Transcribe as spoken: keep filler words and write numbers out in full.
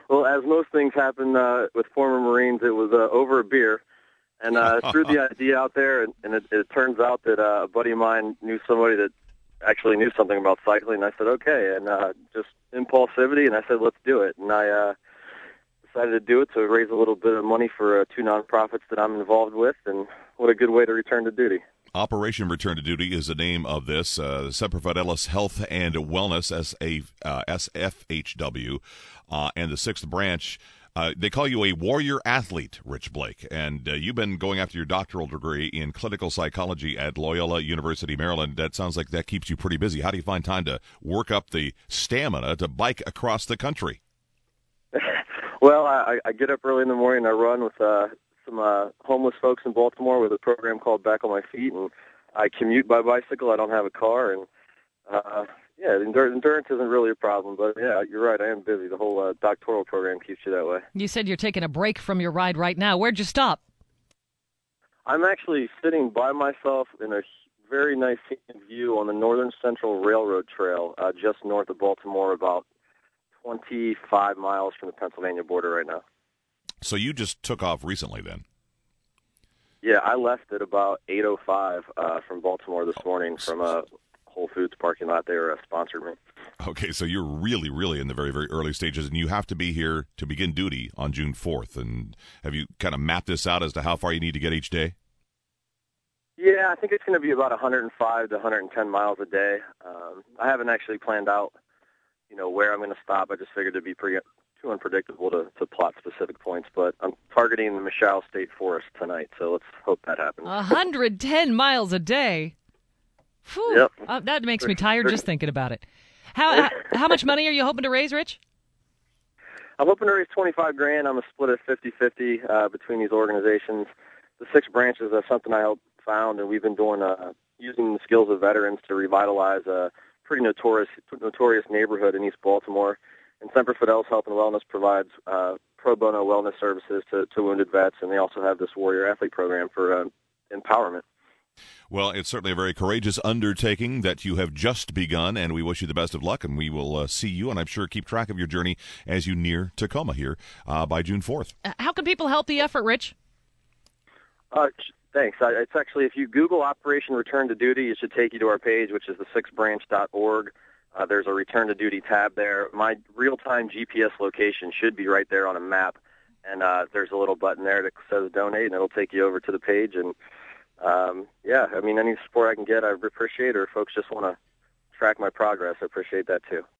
Well, as most things happen uh, with former Marines, it was uh, over a beer. And uh, threw the idea out there, and, and it, it turns out that uh, a buddy of mine knew somebody that actually knew something about cycling. And I said, okay, and uh, just impulsivity, and I said, let's do it. And I uh, decided to do it to raise a little bit of money for uh, two nonprofits that I'm involved with, and what a good way to return to duty. Operation Return to Duty is the name of this. Uh, Semper Fidelis Health and Wellness, S A, uh, S F H W, uh, and the sixth branch. Uh, they call you a warrior athlete, Rich Blake, and uh, you've been going after your doctoral degree in clinical psychology at Loyola University, Maryland. That sounds like that keeps you pretty busy. How do you find time to work up the stamina to bike across the country? Well, I, I get up early in the morning. I run with uh, some uh, homeless folks in Baltimore with a program called Back on My Feet, and I commute by bicycle. I don't have a car, and uh, yeah, endurance isn't really a problem, but yeah, you're right. I am busy. The whole uh, doctoral program keeps you that way. You said you're taking a break from your ride right now. Where'd you stop? I'm actually sitting by myself in a very nice view on the Northern Central Railroad Trail, uh, just north of Baltimore, about twenty-five miles from the Pennsylvania border right now. So you just took off recently then? Yeah, I left at about eight oh five uh, from Baltimore this morning from a Whole Foods parking lot. They were uh, sponsored me. Okay, so you're really, really in the very, very early stages, and you have to be here to begin duty on June fourth. And have you kind of mapped this out as to how far you need to get each day? Yeah, I think it's going to be about one hundred five to one hundred ten miles a day. Um, I haven't actually planned out, you know, where I'm going to stop. I just figured it'd be pretty too unpredictable to, to plot specific points. But I'm targeting the Michal State Forest tonight, so let's hope that happens. one hundred ten miles a day. Whew. Yep. Uh, that makes me tired just thinking about it. How, how how much money are you hoping to raise, Rich? I'm hoping to raise twenty-five grand. I'm a split at fifty-fifty uh, between these organizations. The six branches are something I helped found, and we've been doing uh, using the skills of veterans to revitalize a pretty notorious notorious neighborhood in East Baltimore. And Semper Fidelis Health and Wellness provides uh, pro bono wellness services to, to wounded vets, and they also have this warrior athlete program for uh, empowerment. Well, it's certainly a very courageous undertaking that you have just begun, and we wish you the best of luck, and we will uh, see you, and I'm sure keep track of your journey as you near Tacoma here uh, by June fourth. How can people help the effort, Rich? Uh, thanks. I, it's actually, if you Google Operation Return to Duty, it should take you to our page, which is the six branch dot org. Uh, there's a Return to Duty tab there. My real-time G P S location should be right there on a map, and uh, there's a little button there that says Donate, and it'll take you over to the page, and Um, yeah, I mean, any support I can get, I appreciate, or if folks just want to track my progress, I appreciate that too.